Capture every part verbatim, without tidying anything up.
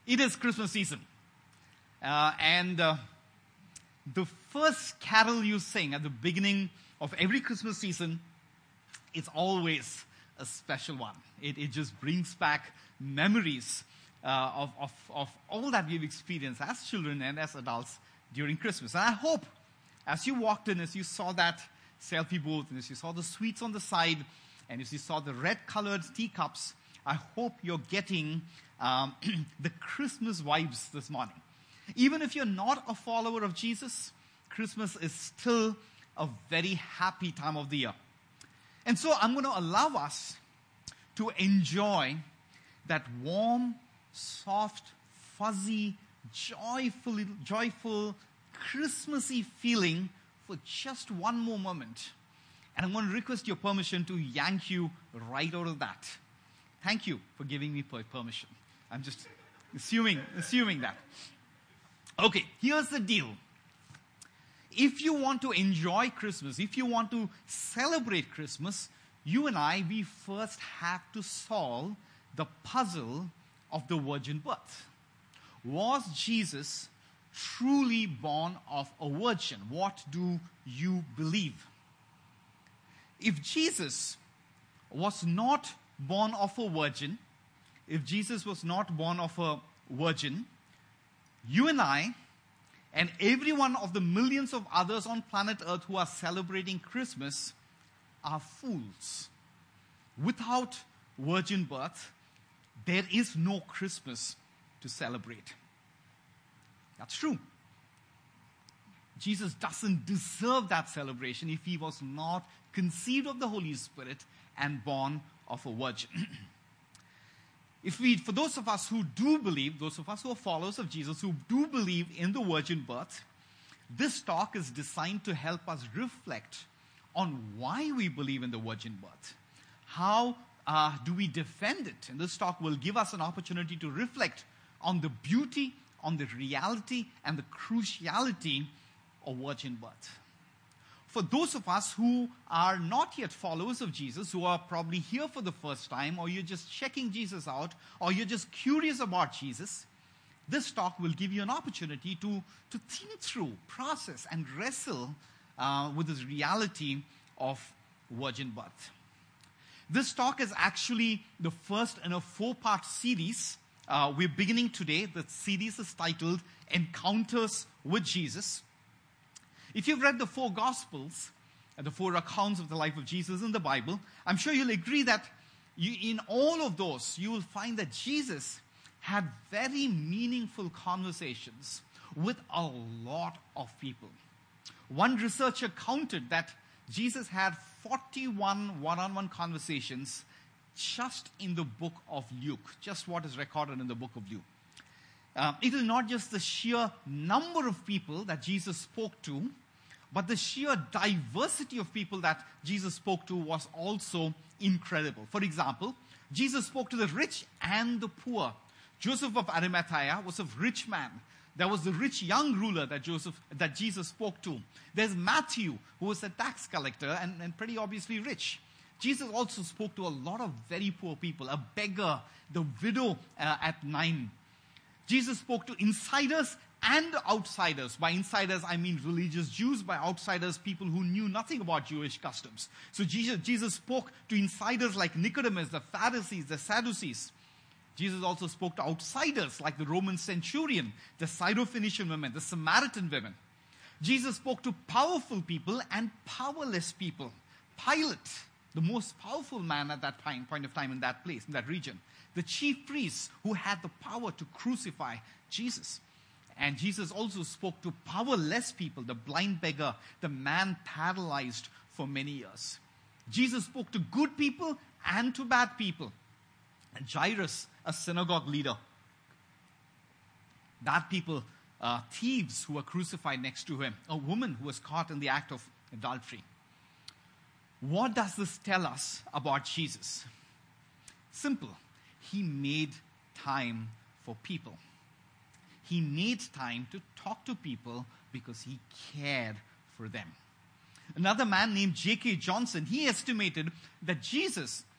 It is Christmas season. Uh, and uh, the first carol you sing at the beginning of every Christmas season is always a special one. It, it just brings back memories uh, of, of, of all that we've experienced as children and as adults during Christmas. And I hope as you walked in, as you saw that selfie booth, and as you saw the sweets on the side, and as you saw the red-colored teacups, I hope you're getting um, the Christmas vibes this morning. Even if you're not a follower of Jesus, Christmas is still a very happy time of the year. And so I'm going to allow us to enjoy that warm, soft, fuzzy, joyful, joyful, Christmassy feeling for just one more moment. And I'm going to request your permission to yank you right out of that. Thank you for giving me permission. I'm just assuming, assuming that. Okay, here's the deal. If you want to enjoy Christmas, if you want to celebrate Christmas, you and I, we first have to solve the puzzle of the virgin birth. Was Jesus truly born of a virgin? What do you believe? If Jesus was not born of a virgin, if Jesus was not born of a virgin, you and I, and every one of the millions of others on planet Earth who are celebrating Christmas are fools. Without virgin birth, there is no Christmas to celebrate. That's true. Jesus doesn't deserve that celebration if he was not conceived of the Holy Spirit and born of a virgin. If we, for those of us who do believe, those of us who are followers of Jesus, who do believe in the virgin birth, this talk is designed to help us reflect on why we believe in the virgin birth. How uh, do we defend it? And this talk will give us an opportunity to reflect on the beauty, on the reality, and the cruciality of virgin birth. For those of us who are not yet followers of Jesus, who are probably here for the first time, or you're just checking Jesus out, or you're just curious about Jesus, this talk will give you an opportunity to, to think through, process, and wrestle uh, with this reality of virgin birth. This talk is actually the first in a four-part series. Uh, we're beginning today. The series is titled Encounters with Jesus. If you've read the four Gospels, the four accounts of the life of Jesus in the Bible, I'm sure you'll agree that you, in all of those, you will find that Jesus had very meaningful conversations with a lot of people. One researcher counted that Jesus had forty-one one-on-one conversations just in the book of Luke, just what is recorded in the book of Luke. Um, it is not just the sheer number of people that Jesus spoke to, but the sheer diversity of people that Jesus spoke to was also incredible. For example, Jesus spoke to the rich and the poor. Joseph of Arimathea was a rich man. There was the rich young ruler that Joseph, that Jesus spoke to. There's Matthew, who was a tax collector and, and pretty obviously rich. Jesus also spoke to a lot of very poor people, a beggar, the widow uh, at Nain. Jesus spoke to insiders and outsiders. By insiders, I mean religious Jews. By outsiders, people who knew nothing about Jewish customs. So Jesus, Jesus spoke to insiders like Nicodemus, the Pharisees, the Sadducees. Jesus also spoke to outsiders like the Roman centurion, the Syrophoenician women, the Samaritan women. Jesus spoke to powerful people and powerless people. Pilate, the most powerful man at that time, point of time in that place, in that region. The chief priests who had the power to crucify Jesus. And Jesus also spoke to powerless people, the blind beggar, the man paralyzed for many years. Jesus spoke to good people and to bad people. And Jairus, a synagogue leader. Bad people, uh, thieves who were crucified next to him. A woman who was caught in the act of adultery. What does this tell us about Jesus? Simple. He made time for people. He made time to talk to people because he cared for them. Another man named J K Johnson, he estimated that Jesus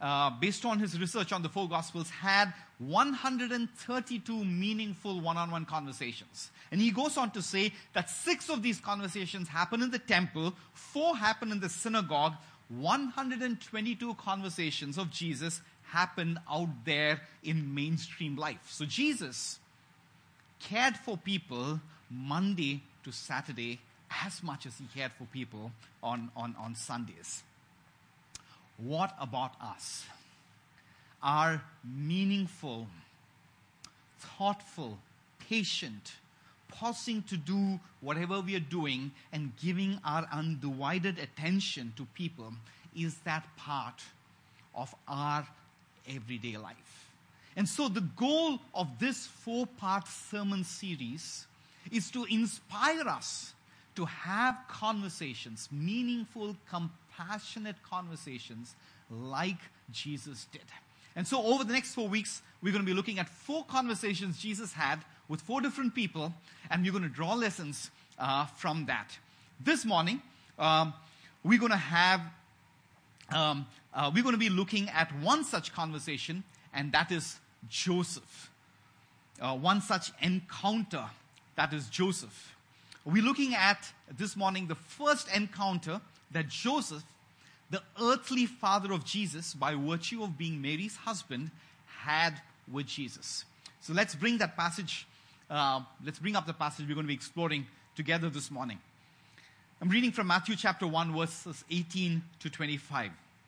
uh, based on his research on the four Gospels, had one hundred thirty-two meaningful one-on-one conversations. And he goes on to say that six of these conversations happen in the temple, four happen in the synagogue, one hundred twenty-two conversations of Jesus happened out there in mainstream life. So Jesus cared for people Monday to Saturday as much as he cared for people on, on, on Sundays. What about us? Our meaningful, thoughtful, patient, pausing to do whatever we are doing and giving our undivided attention to people, is that part of our everyday life? And so the goal of this four-part sermon series is to inspire us to have conversations, meaningful, compassionate conversations like Jesus did. And so over the next four weeks, we're going to be looking at four conversations Jesus had with four different people, and we're going to draw lessons uh, from that. This morning, um, we're going to have, um, uh, we're going to be looking at one such conversation, and that is Joseph. Uh, one such encounter, that is Joseph. We're looking at this morning the first encounter that Joseph, the earthly father of Jesus, by virtue of being Mary's husband, had with Jesus. So let's bring that passage, uh, let's bring up the passage we're going to be exploring together this morning. I'm reading from Matthew chapter one, verses eighteen to twenty-five.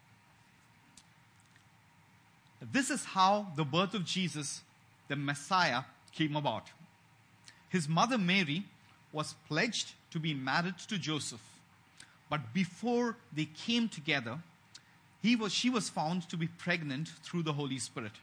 This is how the birth of Jesus, the Messiah, came about. His mother Mary was pledged to be married to Joseph. But before they came together, he was, she was found to be pregnant through the Holy Spirit.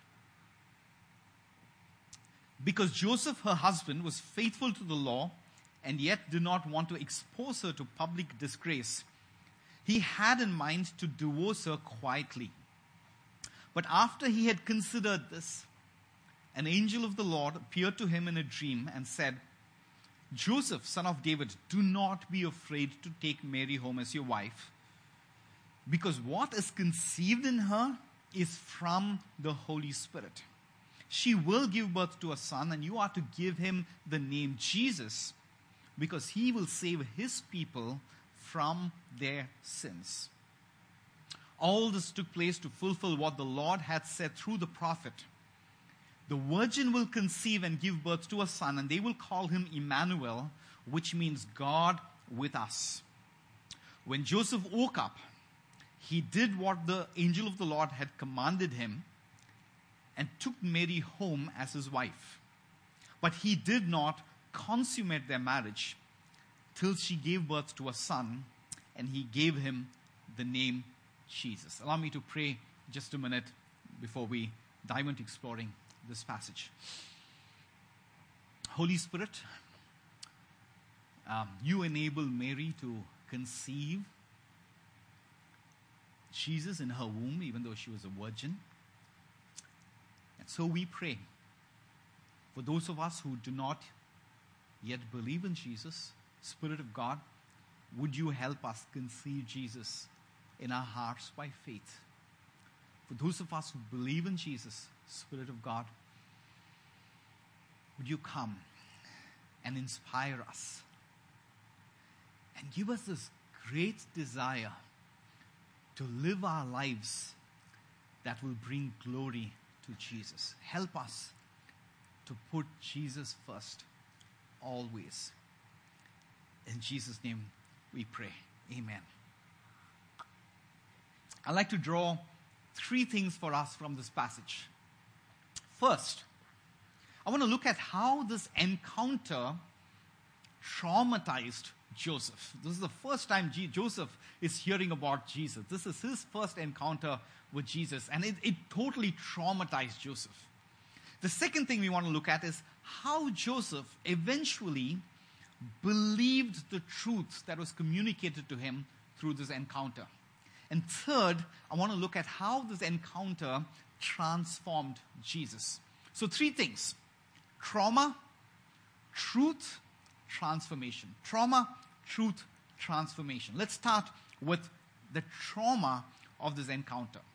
Because Joseph, her husband, was faithful to the law and yet did not want to expose her to public disgrace, he had in mind to divorce her quietly. But after he had considered this, an angel of the Lord appeared to him in a dream and said, Joseph, son of David, do not be afraid to take Mary home as your wife, because what is conceived in her is from the Holy Spirit. She will give birth to a son, and you are to give him the name Jesus, because he will save his people from their sins. All this took place to fulfill what the Lord had said through the prophet. The virgin will conceive and give birth to a son, and they will call him Emmanuel, which means God with us. When Joseph woke up, he did what the angel of the Lord had commanded him and took Mary home as his wife. But he did not consummate their marriage till she gave birth to a son, and he gave him the name Jesus. Allow me to pray just a minute before we dive into exploring this passage. Holy Spirit, um, you enable Mary to conceive Jesus in her womb, even though she was a virgin. And so we pray for those of us who do not yet believe in Jesus, Spirit of God, would you help us conceive Jesus in our hearts by faith? For those of us who believe in Jesus, Spirit of God, would you come and inspire us and give us this great desire to live our lives that will bring glory to Jesus. Help us to put Jesus first, always. In Jesus' name we pray. Amen. I'd like to draw three things for us from this passage. First, I want to look at how this encounter traumatized Joseph. This is the first time G- Joseph is hearing about Jesus. This is his first encounter with Jesus, and it, it totally traumatized Joseph. The second thing we want to look at is how Joseph eventually believed the truth that was communicated to him through this encounter. And third, I want to look at how this encounter transformed Jesus. So three things: trauma, truth, transformation. Trauma, truth, transformation. Let's start with the trauma of this encounter.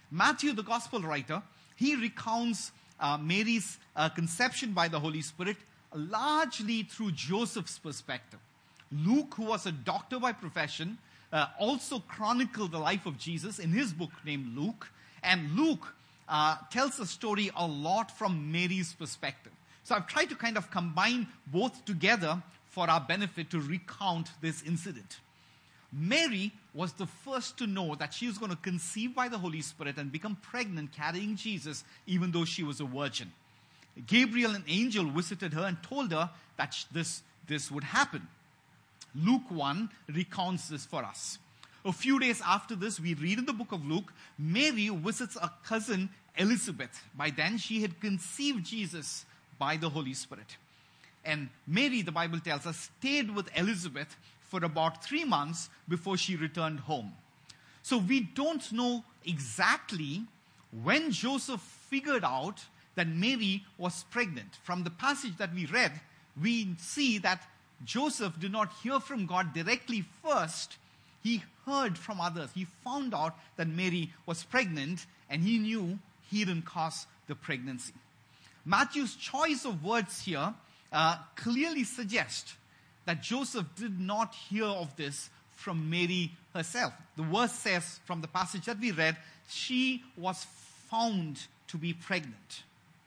Matthew, the gospel writer, he recounts uh, Mary's uh, conception by the Holy Spirit largely through Joseph's perspective. Luke, who was a doctor by profession, uh, also chronicled the life of Jesus in his book named Luke. And Luke uh, tells a story a lot from Mary's perspective. So I've tried to kind of combine both together for our benefit to recount this incident. Mary was the first to know that she was going to conceive by the Holy Spirit and become pregnant carrying Jesus, even though she was a virgin. Gabriel, an angel, visited her and told her that this, this would happen. Luke one recounts this for us. A few days after this, we read in the book of Luke, Mary visits a cousin, Elizabeth. By then, she had conceived Jesus by the Holy Spirit. And Mary, the Bible tells us, stayed with Elizabeth for about three months before she returned home. So we don't know exactly when Joseph figured out that Mary was pregnant. From the passage that we read, we see that Joseph did not hear from God directly first. He heard from others. He found out that Mary was pregnant, and he knew he didn't cause the pregnancy. Matthew's choice of words here uh, clearly suggests that Joseph did not hear of this from Mary herself. The verse says from the passage that we read, she was found to be pregnant.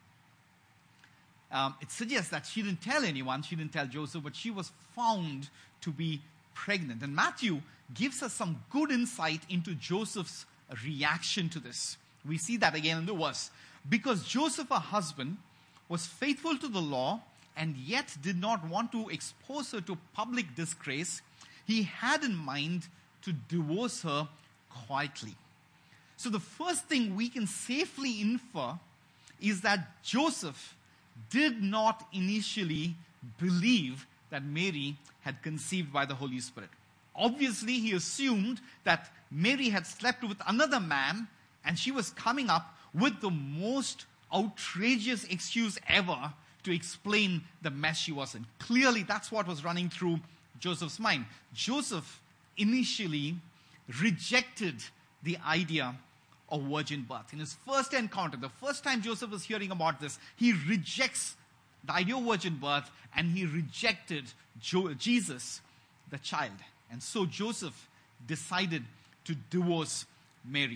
Um, it suggests that she didn't tell anyone, she didn't tell Joseph, but she was found to be pregnant. And Matthew gives us some good insight into Joseph's reaction to this. We see that again in the verse. Because Joseph, her husband, was faithful to the law and yet did not want to expose her to public disgrace, he had in mind to divorce her quietly. So the first thing we can safely infer is that Joseph did not initially believe that Mary had conceived by the Holy Spirit. Obviously, he assumed that Mary had slept with another man and she was coming up with the most outrageous excuse ever to explain the mess she was in. Clearly, that's what was running through Joseph's mind. Joseph initially rejected the idea of virgin birth. In his first encounter, the first time Joseph was hearing about this, he rejects the idea of virgin birth and he rejected Jo- Jesus, the child. And so Joseph decided to divorce Mary.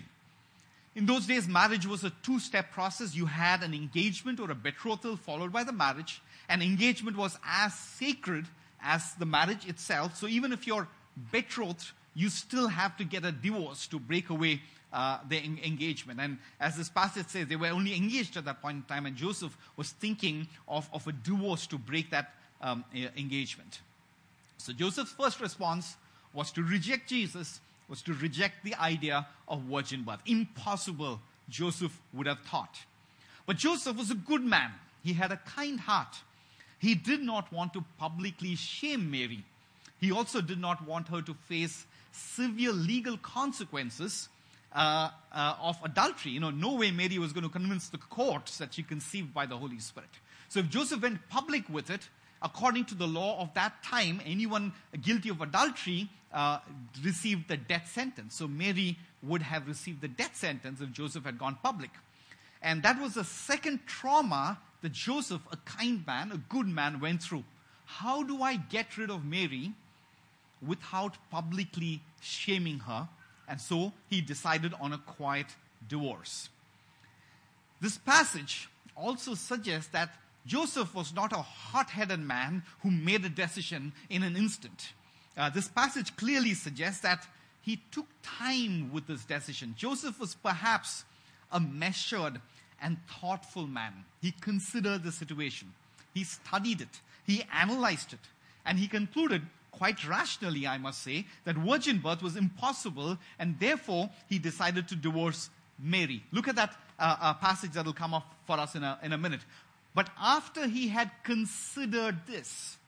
In those days, marriage was a two-step process. You had an engagement or a betrothal followed by the marriage. And engagement was as sacred as the marriage itself. So even if you're betrothed, you still have to get a divorce to break away uh, the en- engagement. And as this passage says, they were only engaged at that point in time, and Joseph was thinking of, of a divorce to break that um, engagement. So Joseph's first response was to reject Jesus, was to reject the idea of virgin birth. Impossible, Joseph would have thought. But Joseph was a good man. He had a kind heart. He did not want to publicly shame Mary. He also did not want her to face severe legal consequences uh, uh, of adultery. You know, no way Mary was going to convince the courts that she conceived by the Holy Spirit. So if Joseph went public with it, according to the law of that time, anyone guilty of adultery uh, received the death sentence. So Mary would have received the death sentence if Joseph had gone public. And that was the second trauma that Joseph, a kind man, a good man, went through. How do I get rid of Mary without publicly shaming her? And so he decided on a quiet divorce. This passage also suggests that Joseph was not a hot-headed man who made a decision in an instant. Uh, this passage clearly suggests that he took time with this decision. Joseph was perhaps a measured and thoughtful man. He considered the situation. He studied it. He analyzed it. And he concluded, quite rationally, I must say, that virgin birth was impossible, and therefore he decided to divorce Mary. Look at that uh, uh, passage that will come up for us in a, in a minute. But after he had considered this,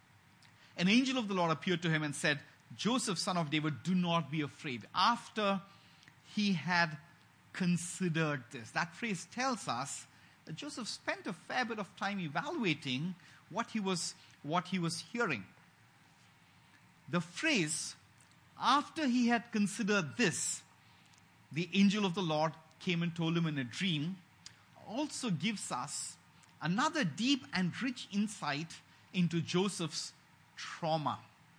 an angel of the Lord appeared to him and said, Joseph, son of David, do not be afraid. After he had considered this. That phrase tells us that Joseph spent a fair bit of time evaluating what he was, what he was hearing. The phrase, after he had considered this, the angel of the Lord came and told him in a dream also gives us another deep and rich insight into Joseph's trauma.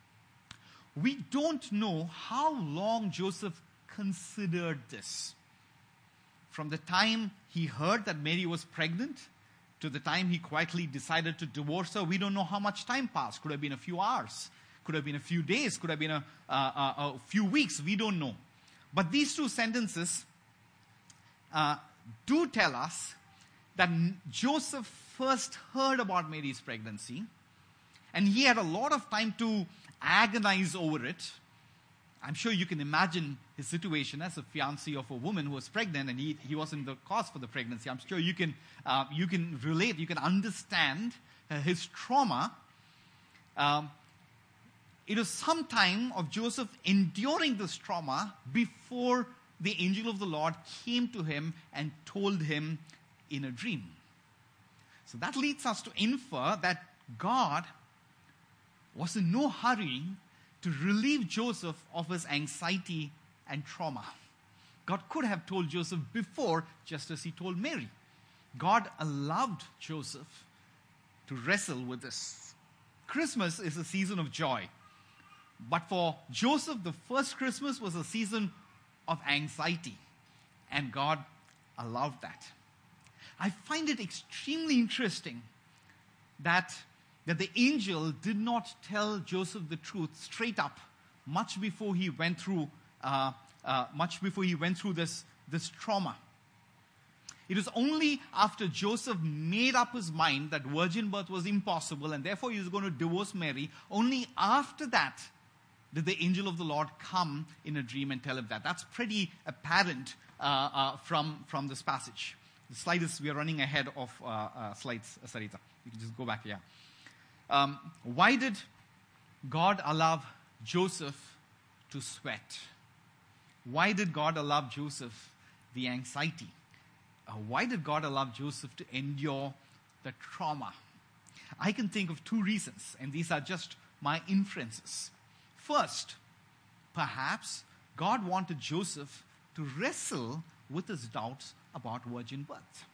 We don't know how long Joseph considered this. From the time he heard that Mary was pregnant to the time he quietly decided to divorce her, we don't know how much time passed. Could have been a few hours. Could have been a few days. Could have been a, a, a, a few weeks. We don't know. But these two sentences uh, do tell us that Joseph first heard about Mary's pregnancy, and he had a lot of time to agonize over it. I'm sure you can imagine his situation as a fiancé of a woman who was pregnant, and he, he wasn't the cause for the pregnancy. I'm sure you can, uh, you can relate, you can understand uh, his trauma. Um, it was some time of Joseph enduring this trauma before the angel of the Lord came to him and told him in a dream. So that leads us to infer that God was in no hurry to relieve Joseph of his anxiety and trauma. God could have told Joseph before, just as he told Mary. God allowed Joseph to wrestle with this. Christmas is a season of joy. But for Joseph, the first Christmas was a season of anxiety. And God allowed that. I find it extremely interesting that, that the angel did not tell Joseph the truth straight up much before he went through uh, uh, much before he went through this, this trauma. It was only after Joseph made up his mind that virgin birth was impossible and therefore he was going to divorce Mary, only after that did the angel of the Lord come in a dream and tell him that. That's pretty apparent uh, uh, from, from this passage. The slide is, we are running ahead of uh, uh, slides, uh, Sarita. You can just go back here. Um, why did God allow Joseph to sweat? Why did God allow Joseph the anxiety? Uh, why did God allow Joseph to endure the trauma? I can think of two reasons, and these are just my inferences. First, perhaps God wanted Joseph to wrestle with his doubts about virgin birth.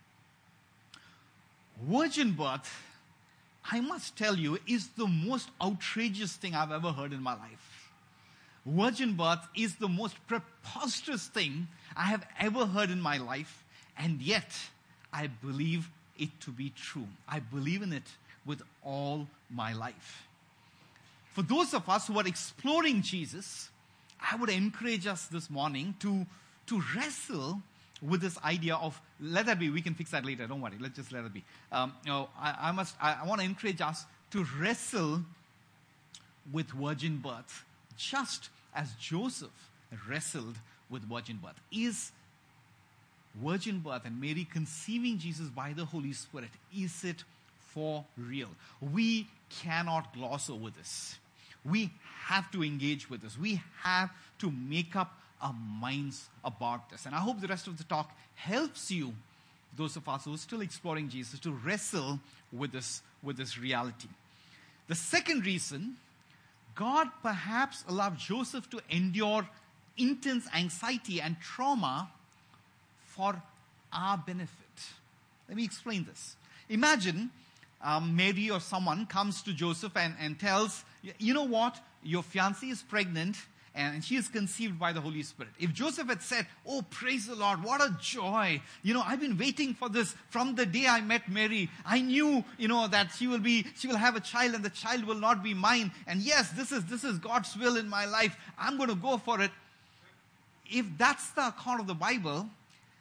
Virgin birth, I must tell you, is the most outrageous thing I've ever heard in my life. Virgin birth is the most preposterous thing I have ever heard in my life, and yet I believe it to be true. I believe in it with all my life. For those of us who are exploring Jesus, I would encourage us this morning to, to wrestle with this idea of, let that be, we can fix that later, don't worry, let's just let it be. Um, you know, I, I must, I, I want to encourage us to wrestle with virgin birth, just as Joseph wrestled with virgin birth. Is virgin birth and Mary conceiving Jesus by the Holy Spirit, is it for real? We cannot gloss over this. We have to engage with this. We have to make up our minds about this. And I hope the rest of the talk helps you, those of us who are still exploring Jesus, to wrestle with this, with this reality. The second reason, God perhaps allowed Joseph to endure intense anxiety and trauma for our benefit. Let me explain this. Imagine um, Mary or someone comes to Joseph and, and tells, you know what, your fiancée is pregnant and she is conceived by the Holy Spirit. If Joseph had said, oh, praise the Lord, what a joy. You know, I've been waiting for this from the day I met Mary. I knew, you know, that she will be, she will have a child and the child will not be mine. And yes, this is, this is God's will in my life. I'm going to go for it. If that's the account of the Bible,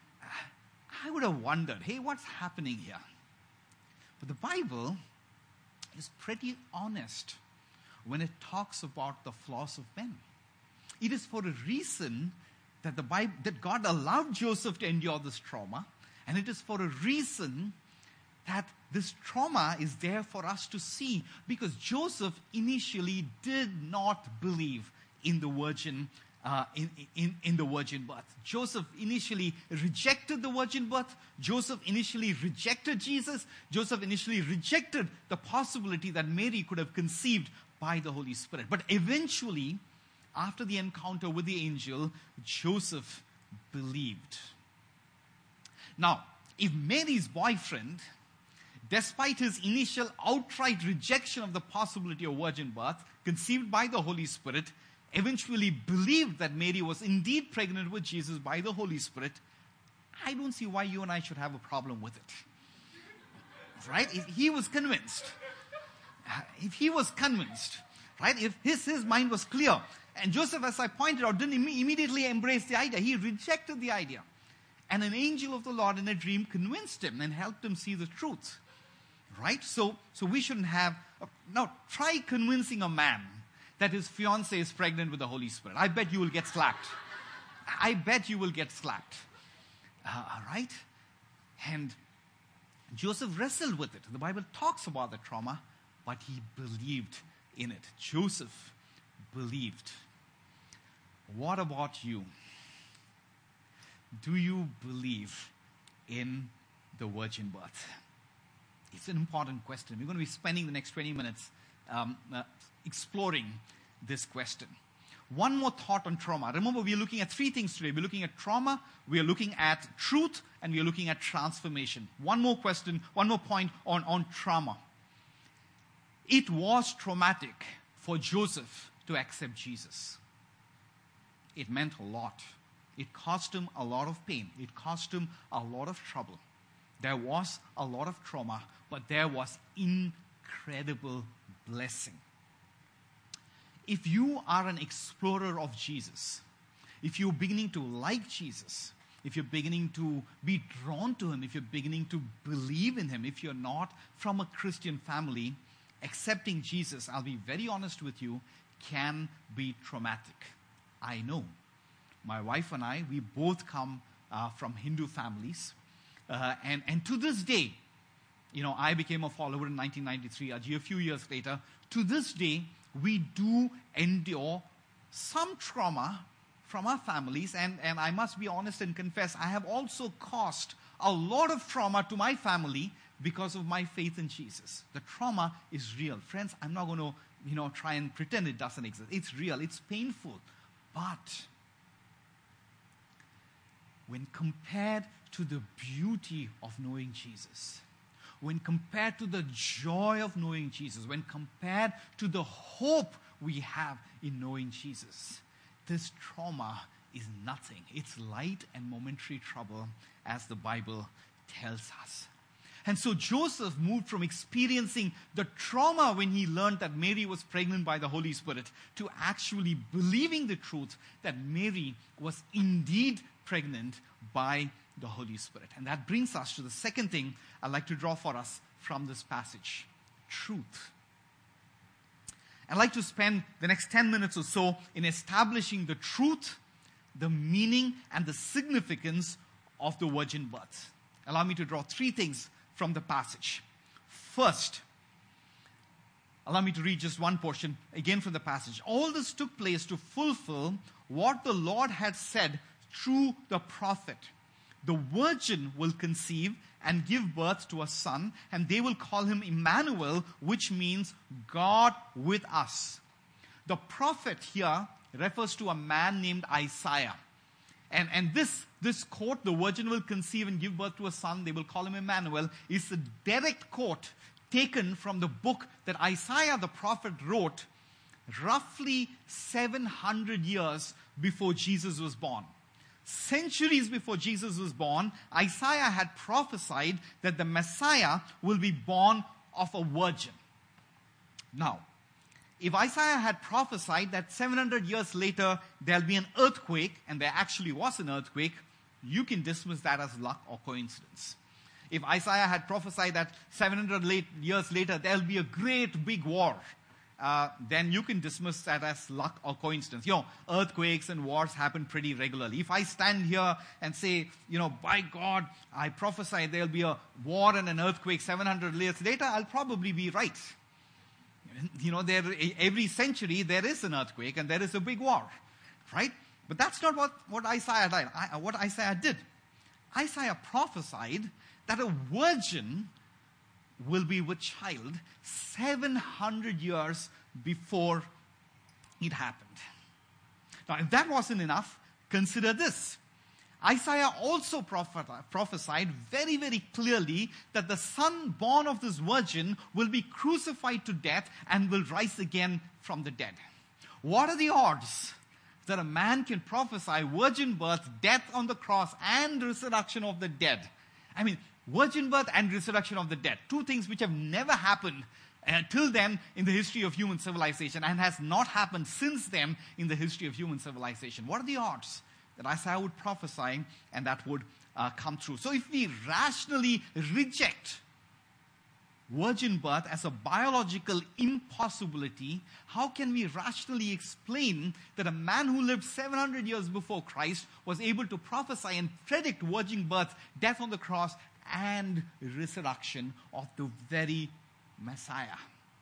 I would have wondered, hey, what's happening here? But the Bible is pretty honest when it talks about the flaws of men. It is for a reason that the Bible, that God allowed Joseph to endure this trauma, and it is for a reason that this trauma is there for us to see, because Joseph initially did not believe in the virgin uh, in, in, in the virgin birth. Joseph initially rejected the virgin birth. Joseph initially rejected Jesus. Joseph initially rejected the possibility that Mary could have conceived by the Holy Spirit. But eventually, after the encounter with the angel, Joseph believed. Now, if Mary's boyfriend, despite his initial outright rejection of the possibility of virgin birth, conceived by the Holy Spirit, eventually believed that Mary was indeed pregnant with Jesus by the Holy Spirit, I don't see why you and I should have a problem with it. Right? If he was convinced, if he was convinced, right? If his, his mind was clear, and Joseph, as I pointed out, didn't Im- immediately embrace the idea. He rejected the idea. And an angel of the Lord in a dream convinced him and helped him see the truth. Right? So, so we shouldn't have... Uh, now, try convincing a man that his fiancée is pregnant with the Holy Spirit. I bet you will get slapped. I bet you will get slapped. Uh, right? And Joseph wrestled with it. The Bible talks about the trauma, but he believed in it. Joseph believed. What about you? Do you believe in the virgin birth? It's an important question. We're going to be spending the next twenty minutes um, uh, exploring this question. One more thought on trauma. Remember, we're looking at three things today. We're looking at trauma, we are looking at truth, and we are looking at transformation. One more question, one more point on, on trauma. It was traumatic for Joseph to accept Jesus. It meant a lot. It cost him a lot of pain. It cost him a lot of trouble. There was a lot of trauma, but there was incredible blessing. If you are an explorer of Jesus, if you're beginning to like Jesus, if you're beginning to be drawn to him, if you're beginning to believe in him, if you're not from a Christian family, accepting Jesus, I'll be very honest with you, can be traumatic. I know. My wife and I, we both come uh, from Hindu families. Uh, and, and to this day, you know, I became a follower in nineteen ninety-three, Ajay a few years later. To this day, we do endure some trauma from our families. And, and I must be honest and confess, I have also caused a lot of trauma to my family because of my faith in Jesus. The trauma is real. Friends, I'm not going to, you know, try and pretend it doesn't exist. It's real. It's painful. But when compared to the beauty of knowing Jesus, when compared to the joy of knowing Jesus, when compared to the hope we have in knowing Jesus, this trauma is nothing. It's light and momentary trouble, as the Bible tells us. And so Joseph moved from experiencing the trauma when he learned that Mary was pregnant by the Holy Spirit to actually believing the truth that Mary was indeed pregnant by the Holy Spirit. And that brings us to the second thing I'd like to draw for us from this passage: truth. I'd like to spend the next ten minutes or so in establishing the truth, the meaning, and the significance of the virgin birth. Allow me to draw three things from the passage. First, allow me to read just one portion again from the passage. All this took place to fulfill what the Lord had said through the prophet. The virgin will conceive and give birth to a son, and they will call him Emmanuel, which means God with us. The prophet here refers to a man named Isaiah. And, and this, this quote, the virgin will conceive and give birth to a son, they will call him Emmanuel, is a direct quote taken from the book that Isaiah the prophet wrote roughly seven hundred years before Jesus was born. Centuries before Jesus was born, Isaiah had prophesied that the Messiah will be born of a virgin. Now, if Isaiah had prophesied that seven hundred years later there'll be an earthquake, and there actually was an earthquake, you can dismiss that as luck or coincidence. If Isaiah had prophesied that seven hundred late, years later there'll be a great big war, uh, then you can dismiss that as luck or coincidence. You know, earthquakes and wars happen pretty regularly. If I stand here and say, you know, by God, I prophesy there'll be a war and an earthquake seven hundred years later, I'll probably be right. You know, there, every century there is an earthquake and there is a big war, right? But that's not what, what Isaiah did. I, what Isaiah did. Isaiah prophesied that a virgin will be with child seven hundred years before it happened. Now, if that wasn't enough, consider this. Isaiah also prophet- prophesied very, very clearly that the son born of this virgin will be crucified to death and will rise again from the dead. What are the odds that a man can prophesy virgin birth, death on the cross, and resurrection of the dead? I mean, virgin birth and resurrection of the dead. Two things which have never happened until then in the history of human civilization and has not happened since then in the history of human civilization. What are the odds that Isaiah would prophesy and that would uh, come true? So if we rationally reject virgin birth as a biological impossibility, how can we rationally explain that a man who lived seven hundred years before Christ was able to prophesy and predict virgin birth, death on the cross, and resurrection of the very Messiah?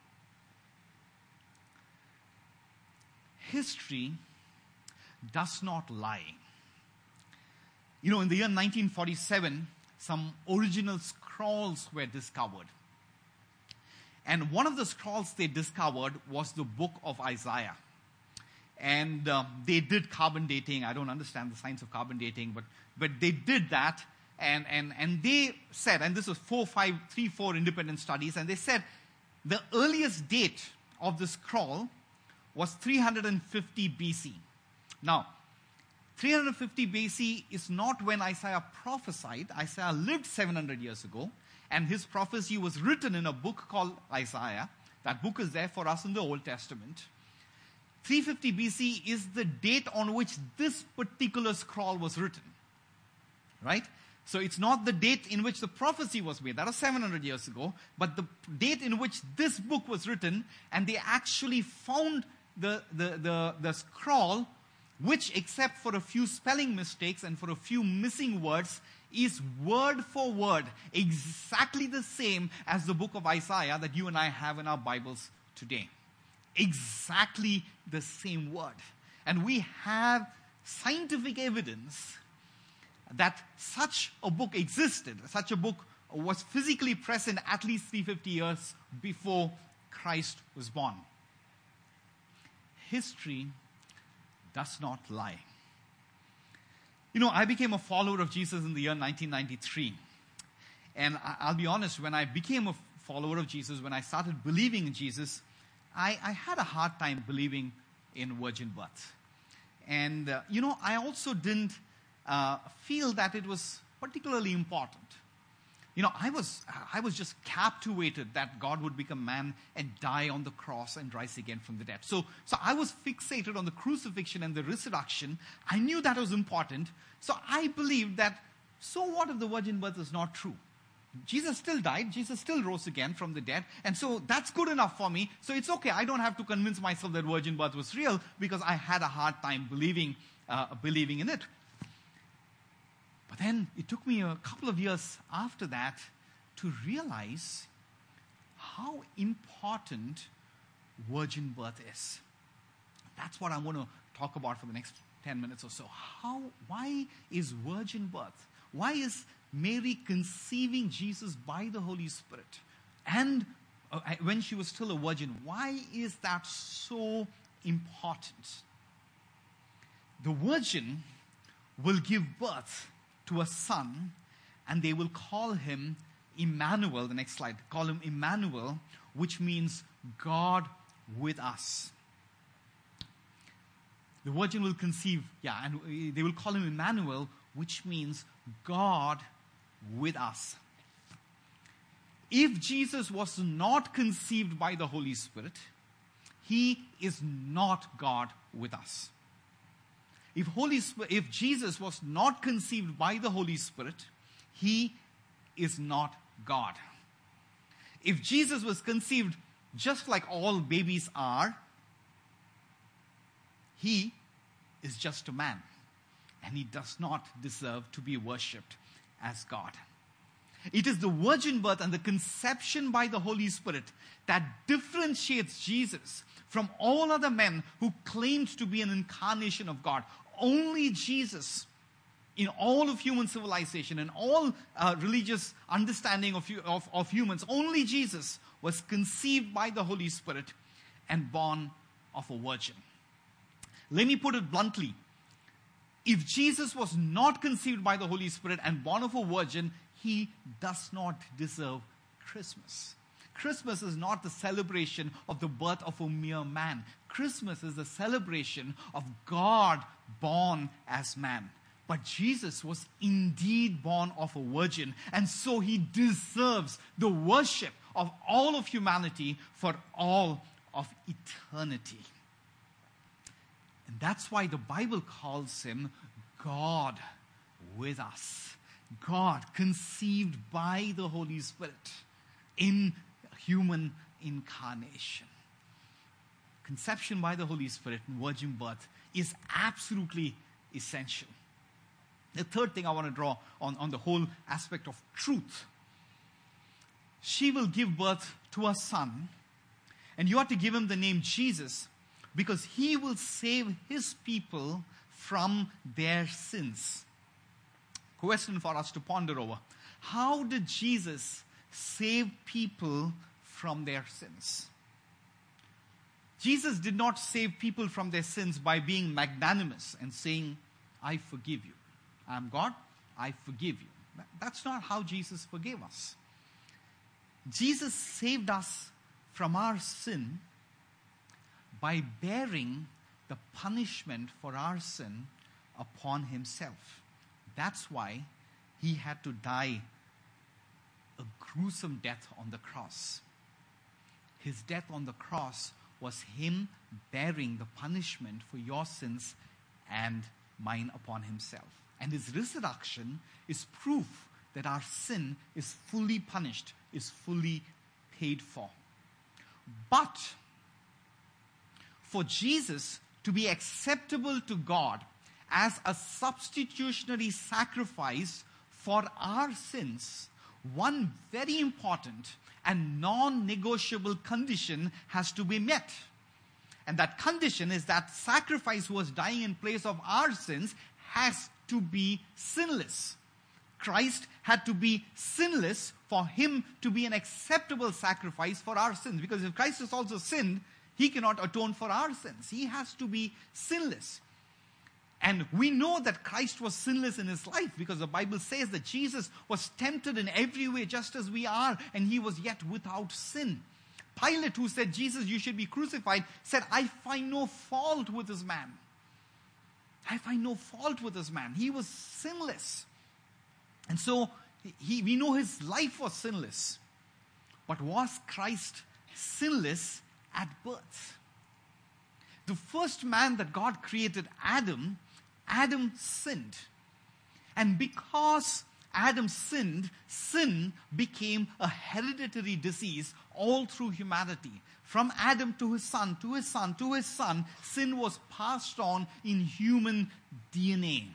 History does not lie. You know, in the year nineteen forty-seven, some original scrolls were discovered. And one of the scrolls they discovered was the book of Isaiah. And uh, they did carbon dating. I don't understand the science of carbon dating, but, but they did that. And, and, and they said, and this was four, five, three, four independent studies, and they said the earliest date of the scroll was three hundred fifty B C. Now, three hundred fifty B C is not when Isaiah prophesied. Isaiah lived seven hundred years ago, and his prophecy was written in a book called Isaiah. That book is there for us in the Old Testament. three fifty B C is the date on which this particular scroll was written. Right? So it's not the date in which the prophecy was made. That was seven hundred years ago. But the date in which this book was written, and they actually found the, the, the, the scroll, which, except for a few spelling mistakes and for a few missing words, is word for word exactly the same as the book of Isaiah that you and I have in our Bibles today. Exactly the same word. And we have scientific evidence that such a book existed. Such a book was physically present at least three hundred fifty years before Christ was born. History does not lie. You know, I became a follower of Jesus in the year nineteen ninety-three. And I'll be honest, when I became a follower of Jesus, when I started believing in Jesus, I, I had a hard time believing in virgin birth. And, uh, you know, I also didn't uh, feel that it was particularly important. You know, I was I was just captivated that God would become man and die on the cross and rise again from the dead. So, so I was fixated on the crucifixion and the resurrection. I knew that was important. So I believed that, so what if the virgin birth is not true? Jesus still died. Jesus still rose again from the dead. And so that's good enough for me. So it's okay. I don't have to convince myself that virgin birth was real because I had a hard time believing, uh, believing in it. But then it took me a couple of years after that to realize how important virgin birth is. That's what I want to talk about for the next ten minutes or so. How, why is virgin birth? Why is Mary conceiving Jesus by the Holy Spirit? And uh, when she was still a virgin, why is that so important? The virgin will give birth to a son, and they will call him Emmanuel. The next slide. Call him Emmanuel, which means God with us. The virgin will conceive, yeah, and they will call him Emmanuel, which means God with us. If Jesus was not conceived by the Holy Spirit, he is not God with us. If, Holy Spirit, if Jesus was not conceived by the Holy Spirit, he is not God. If Jesus was conceived just like all babies are, he is just a man, and he does not deserve to be worshipped as God. It is the virgin birth and the conception by the Holy Spirit that differentiates Jesus from all other men who claimed to be an incarnation of God. Only Jesus, in all of human civilization and all uh, religious understanding of, of, of humans, only Jesus was conceived by the Holy Spirit and born of a virgin. Let me put it bluntly. If Jesus was not conceived by the Holy Spirit and born of a virgin, he does not deserve Christmas. Christmas is not the celebration of the birth of a mere man. Christmas is the celebration of God born as man. But Jesus was indeed born of a virgin, and so he deserves the worship of all of humanity for all of eternity. And that's why the Bible calls him God with us. God conceived by the Holy Spirit in human incarnation. Conception by the Holy Spirit and virgin birth is absolutely essential. The third thing I want to draw on, on the whole aspect of truth. She will give birth to a son, and you are to give him the name Jesus, because he will save his people from their sins. Question for us to ponder over. How did Jesus save people from their sins? Jesus did not save people from their sins by being magnanimous and saying, I forgive you. I am God, I forgive you. That's not how Jesus forgave us. Jesus saved us from our sin by bearing the punishment for our sin upon himself. That's why he had to die a gruesome death on the cross. His death on the cross was him bearing the punishment for your sins and mine upon himself. And his resurrection is proof that our sin is fully punished, is fully paid for. But for Jesus to be acceptable to God as a substitutionary sacrifice for our sins, one very important and non-negotiable condition has to be met. And that condition is that sacrifice who was dying in place of our sins has to be sinless. Christ had to be sinless for him to be an acceptable sacrifice for our sins. Because if Christ has also sinned, he cannot atone for our sins. He has to be sinless. And we know that Christ was sinless in his life because the Bible says that Jesus was tempted in every way just as we are, and he was yet without sin. Pilate, who said, Jesus, you should be crucified, said, I find no fault with this man. I find no fault with this man. He was sinless. And so he, we know his life was sinless. But was Christ sinless at birth? The first man that God created, Adam, Adam sinned. And because Adam sinned, sin became a hereditary disease all through humanity. From Adam to his son, to his son, to his son, sin was passed on in human D N A.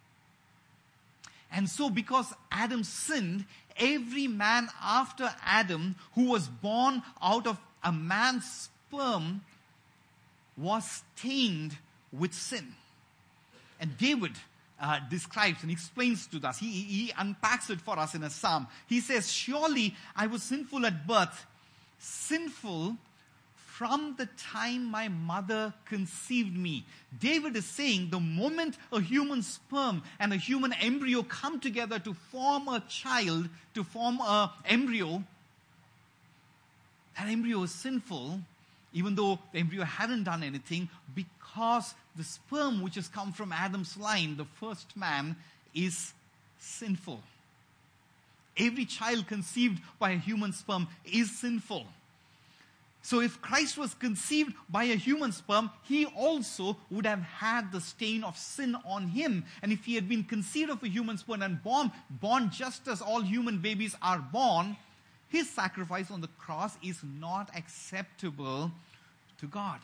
And so because Adam sinned, every man after Adam who was born out of a man's sperm was stained with sin. And David uh, describes and explains to us, he, he unpacks it for us in a psalm. He says, surely I was sinful at birth, sinful from the time my mother conceived me. David is saying the moment a human sperm and a human embryo come together to form a child, to form an embryo, that embryo is sinful, even though the embryo hadn't done anything, because the sperm which has come from Adam's line, the first man, is sinful. Every child conceived by a human sperm is sinful. So if Christ was conceived by a human sperm, he also would have had the stain of sin on him. And if he had been conceived of a human sperm and born, born just as all human babies are born, his sacrifice on the cross is not acceptable to God.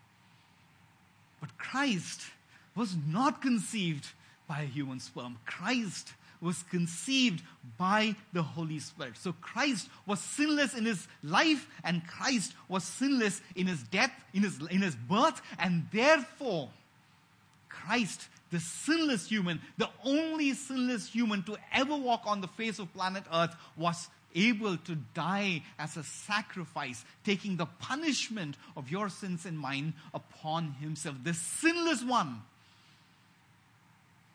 But Christ was not conceived by a human sperm. Christ was conceived by the Holy Spirit. So Christ was sinless in his life, and Christ was sinless in his death, in his, in his birth, and therefore Christ, the sinless human, the only sinless human to ever walk on the face of planet Earth, was able to die as a sacrifice, taking the punishment of your sins and mine upon himself. The sinless one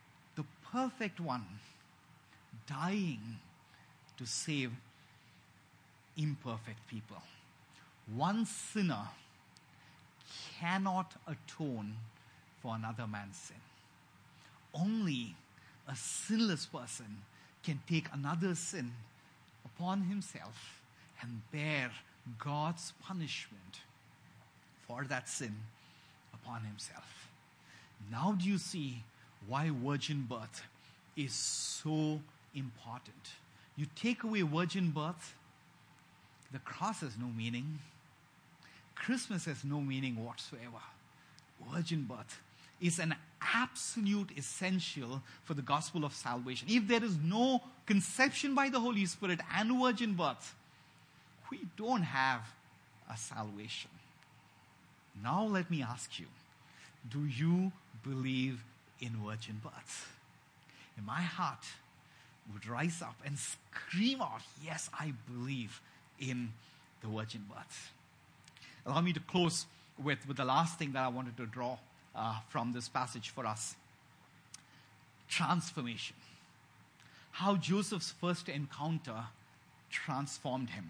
perfect one dying to save imperfect people. One sinner cannot atone for another man's sin. Only a sinless person can take another's sin upon himself and bear God's punishment for that sin upon himself. Now do you see why virgin birth is so important? You take away virgin birth, the cross has no meaning. Christmas has no meaning whatsoever. Virgin birth is an absolute essential for the gospel of salvation. If there is no conception by the Holy Spirit and virgin birth, we don't have a salvation. Now let me ask you, do you believe in virgin birth? And my heart would rise up and scream out, yes, I believe in the virgin birth. Allow me to close with, with the last thing that I wanted to draw uh, from this passage for us. Transformation. How Joseph's first encounter transformed him.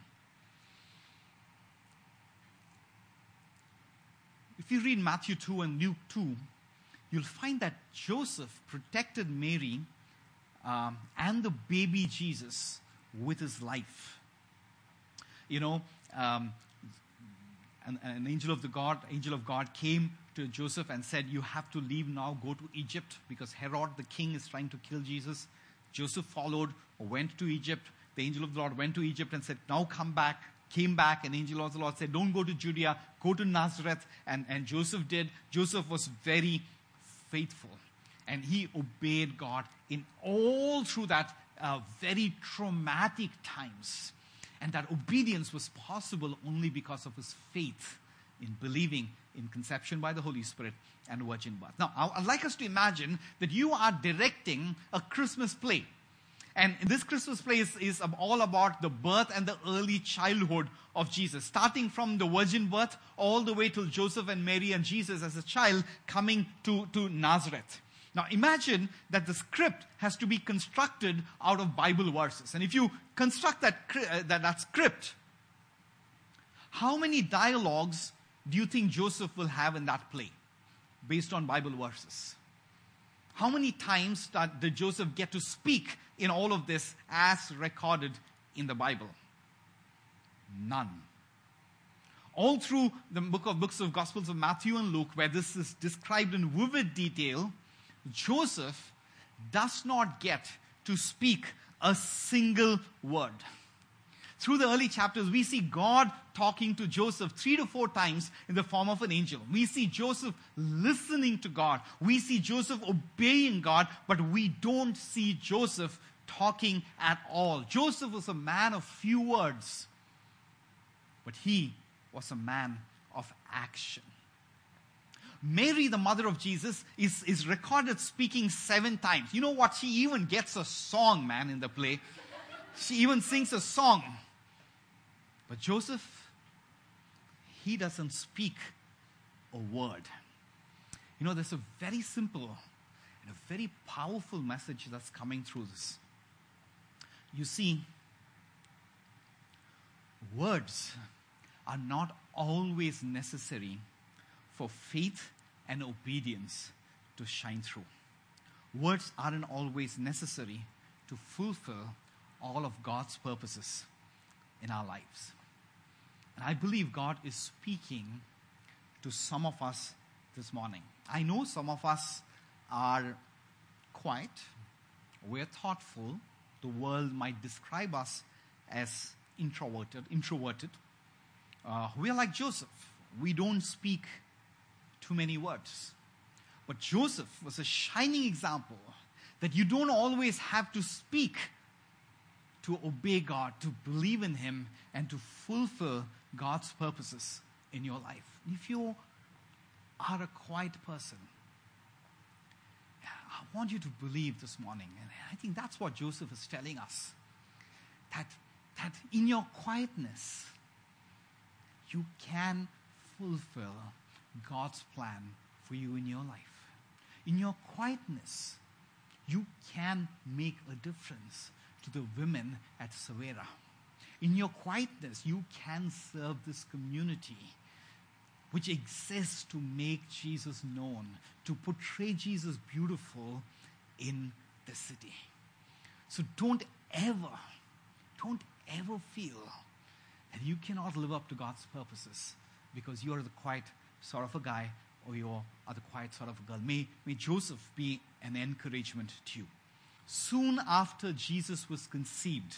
If you read Matthew two and Luke two, you'll find that Joseph protected Mary um, and the baby Jesus with his life. You know, um, an, an angel of the God, angel of God came to Joseph and said, you have to leave now, go to Egypt, because Herod the king is trying to kill Jesus. Joseph followed, went to Egypt. The angel of the Lord went to Egypt and said, now come back. Came back, and angel of the Lord said, don't go to Judea, go to Nazareth. And, and Joseph did. Joseph was very faithful. And he obeyed God in all through that uh, very traumatic times. And that obedience was possible only because of his faith in believing in conception by the Holy Spirit and virgin birth. Now, I'd like us to imagine that you are directing a Christmas play. And this Christmas play is, is all about the birth and the early childhood of Jesus, starting from the virgin birth all the way till Joseph and Mary and Jesus as a child coming to, to Nazareth. Now imagine that the script has to be constructed out of Bible verses. And if you construct that, uh, that, that script, how many dialogues do you think Joseph will have in that play based on Bible verses? How many times did Joseph get to speak in all of this as recorded in the Bible? None. All through the book of books of Gospels of Matthew and Luke, where this is described in vivid detail, Joseph does not get to speak a single word. Through the early chapters, we see God talking to Joseph three to four times in the form of an angel. We see Joseph listening to God. We see Joseph obeying God, but we don't see Joseph talking at all. Joseph was a man of few words, but he was a man of action. Mary, the mother of Jesus, is, is recorded speaking seven times. You know what? She even gets a song, man, in the play. She even sings a song. But Joseph, he doesn't speak a word. You know, there's a very simple and a very powerful message that's coming through this. You see, words are not always necessary for faith and obedience to shine through. Words aren't always necessary to fulfill all of God's purposes in our lives. And I believe God is speaking to some of us this morning. I know some of us are quiet, we're thoughtful. The world might describe us as introverted. introverted. Uh, we're like Joseph. We don't speak too many words. But Joseph was a shining example that you don't always have to speak to obey God, to believe in Him, and to fulfill God's purposes in your life. If you are a quiet person, I want you to believe this morning, and I think that's what Joseph is telling us, that, that in your quietness, you can fulfill God's plan for you in your life. In your quietness, you can make a difference to the women at Savera. In your quietness, you can serve this community which exists to make Jesus known, to portray Jesus beautiful in the city. So don't ever, don't ever feel that you cannot live up to God's purposes because you are the quiet sort of a guy or you are the quiet sort of a girl. May, may Joseph be an encouragement to you. Soon after Jesus was conceived,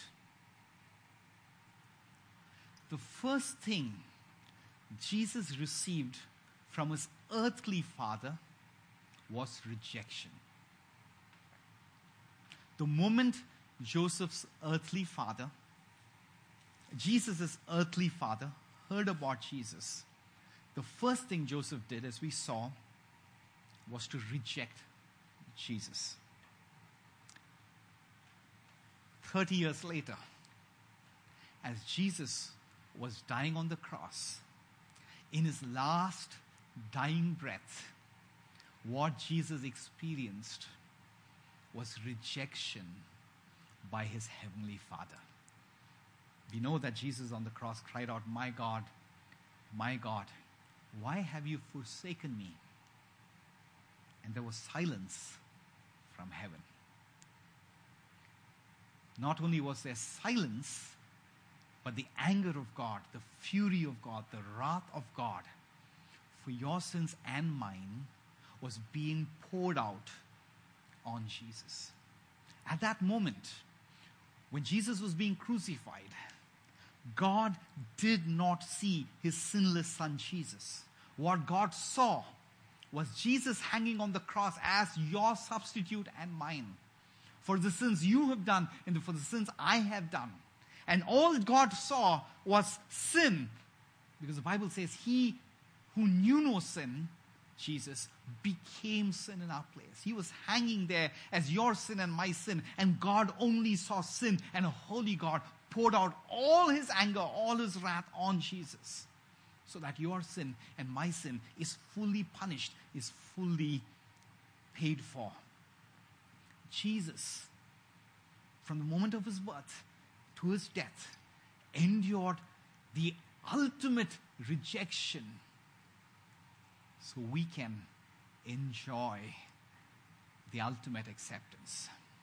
the first thing Jesus received from his earthly father was rejection. The moment Joseph's earthly father, Jesus' earthly father, heard about Jesus, the first thing Joseph did, as we saw, was to reject Jesus. Thirty years later, as Jesus was dying on the cross, in his last dying breath, what Jesus experienced was rejection by his heavenly Father. We know that Jesus on the cross cried out, "My God, my God, why have you forsaken me?" And there was silence from heaven. Not only was there silence, but the anger of God, the fury of God, the wrath of God for your sins and mine was being poured out on Jesus. At that moment, when Jesus was being crucified, God did not see his sinless son Jesus. What God saw was Jesus hanging on the cross as your substitute and mine for the sins you have done and for the sins I have done. And all God saw was sin, because the Bible says he who knew no sin, Jesus, became sin in our place. He was hanging there as your sin and my sin, and God only saw sin, and a holy God poured out all his anger, all his wrath on Jesus, so that your sin and my sin is fully punished, is fully paid for. Jesus, from the moment of his birth to his death, endured the ultimate rejection so we can enjoy the ultimate acceptance.